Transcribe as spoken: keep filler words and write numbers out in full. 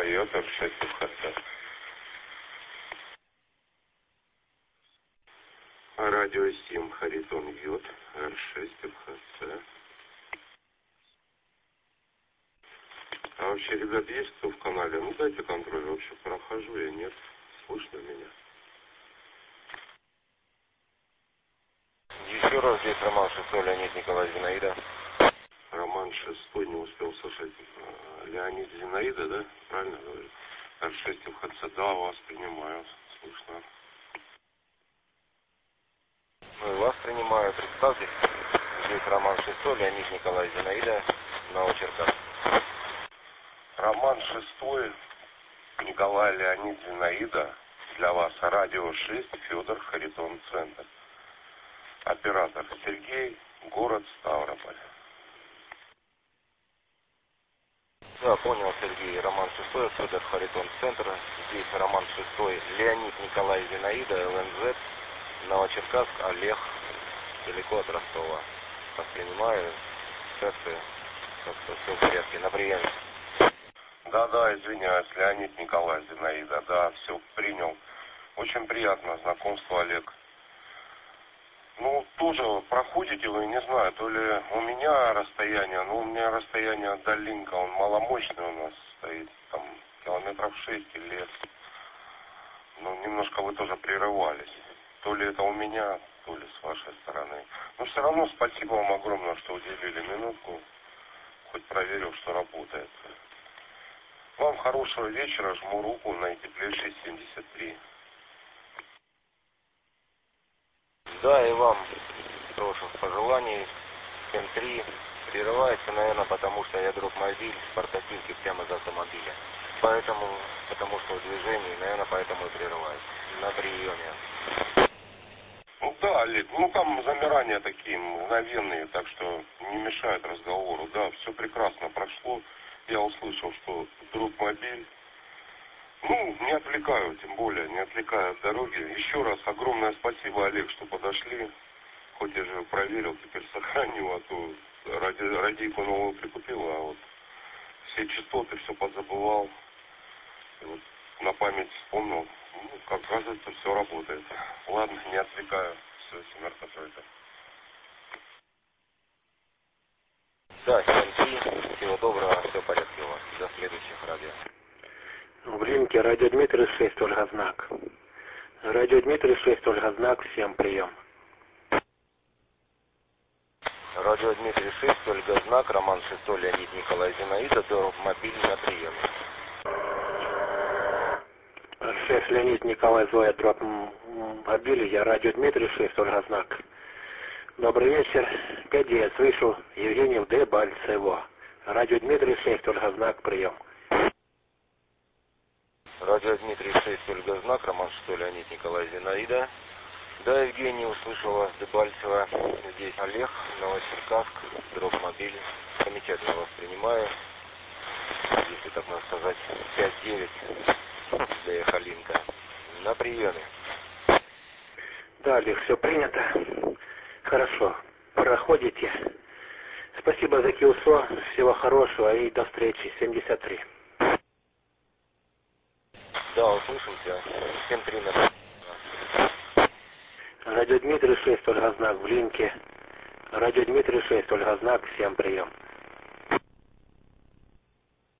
поет эр шесть эф ха цэ. Радио семь Харитон Йод, эр шесть эф ха цэ. А вообще, ребят, есть кто в канале? Ну, дайте контроль, вообще прохожу я, нет? Слышно меня? Еще раз, здесь Роман шестой, Леонид Николаевич Зинаида. Роман шестой, не успел слышать. Леонид Зинаида, да? Правильно говорю? эр шесть эф ха цэ, да, вас принимаю, слышно. Ну и вас принимаю, представьтесь. Здесь Роман шестой, Леонид Николаевич Зинаида, Новочеркасск. Роман шестой, Николай Леонид Зинаида, для вас радио шесть, Федор, Харитон, Центр. Оператор Сергей, город Ставрополь. Да, понял, Сергей. Роман шестой, Федор, Харитон, Центр. Здесь Роман шестой, Леонид Николаевич Зинаида, эл эн зет, Новочеркасск, Олег, далеко от Ростова. Вас принимаю, сердце, как-то все в порядке, на приеме. Да-да, извиняюсь, Леонид Николаевич Зинаида, да, все принял. Очень приятно, знакомство, Олег. Ну, тоже проходите вы, не знаю, то ли у меня расстояние, ну, у меня расстояние от Долинка, он маломощный у нас стоит, там, километров шесть или лет. Ну, немножко вы тоже прерывались. То ли это у меня, то ли с вашей стороны. Но все равно спасибо вам огромное, что уделили минутку. Хоть проверил, что работает. Вам хорошего вечера, жму руку на теплейший семьдесят три. Да, и вам хороших пожеланий. семь три прерывается, наверное, потому что я друг мобиль с портативки прямо из автомобиля. Поэтому, потому что в движении, наверное, поэтому и прерывается. На приеме. Ну да, Олег, ну там замирания такие мгновенные, так что не мешает разговору. Да, все прекрасно прошло. Я услышал, что друг мобиль. Ну, не отвлекаю, тем более, не отвлекаю от дороги. Еще раз огромное спасибо, Олег, что подошли. Хоть я же проверил, теперь сохраню, а то ради, радийку новую прикупил, а вот все частоты все подзабывал. И вот на память вспомнил. Ну, как оказывается, все работает. Ладно, не отвлекаю. Все, семерка тройка. Да, семь три. Всего доброго, все в порядке у вас. До следующих радио. В линке радио Дмитрий шесть, Ольга Знак. Радио Дмитрий шесть, Ольга Знак, всем прием. Радио Дмитрий шесть, Ольга Знак, Роман шестой, Леонид Николаевич Зинаида, до мобиль на приеме. шесть, Леонид Николай Зоя, дроп мобиля, я радио Дмитрий шесть, Ольга Знак. Добрый вечер. пять девять, слышу Евгений Д. Бальцево. Радио Дмитрий шесть, Ольга Знак, прием. Радио Дмитрий шесть, Ольга Знак, Роман шестой, Леонид Николаевич Зинаида. Да, Евгений, услышал вас, Дебальцево. Здесь Олег, Новочеркасск, дроп мобиль. Замечательно вас принимаю. Если так можно сказать, пять девять для Ехалинка. На приеме. Да, Олег, все принято. Хорошо. Проходите. Спасибо за КИУСО. Всего хорошего и до встречи. семьдесят три. Да, услышимся. семь три на... Радио Дмитрий шесть, Ольга Знак в линке. Радио Дмитрий шесть, Ольга Знак, всем прием.